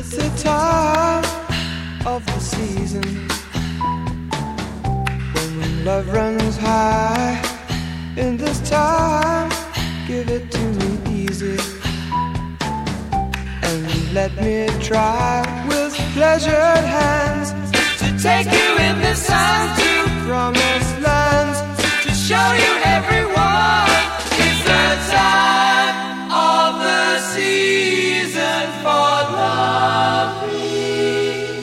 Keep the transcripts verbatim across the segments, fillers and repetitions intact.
It's the time of the season when love runs high. In this time, give it to me easy and let me try with pleasured hands to take you in the sun to promised lands, to show you everyone. It's the time of the season for loving.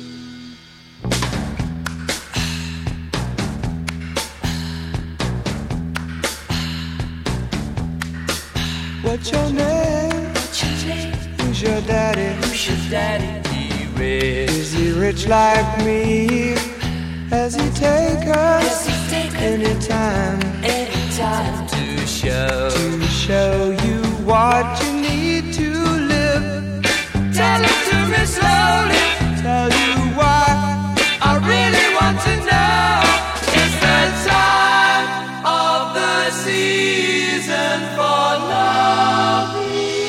What's your name? What's your name? Who's your daddy? Who's your daddy? He rich. Is he rich like me? Has he take us anytime? Anytime to show to show you what you need to live. Tell it to me slowly. Tell you why I really want to know. It's the time of the season for loving.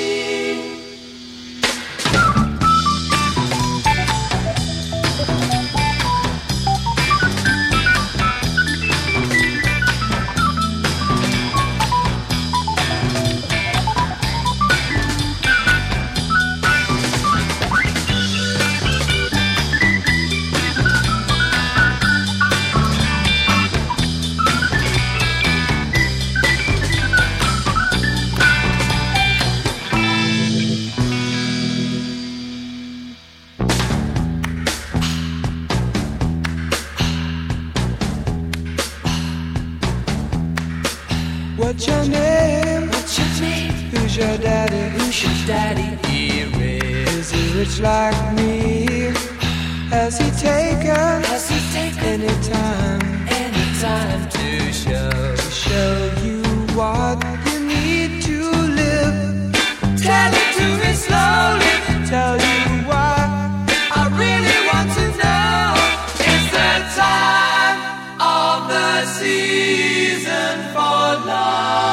What's your name? What's your name? Who's your daddy? Who's your daddy? He rich. Is he rich like me? Has he taken? Has he taken anytime? Anytime to show to show you what you need to live. Tell it to me slowly. Tell you why I really want to know. It's the time of the season for love.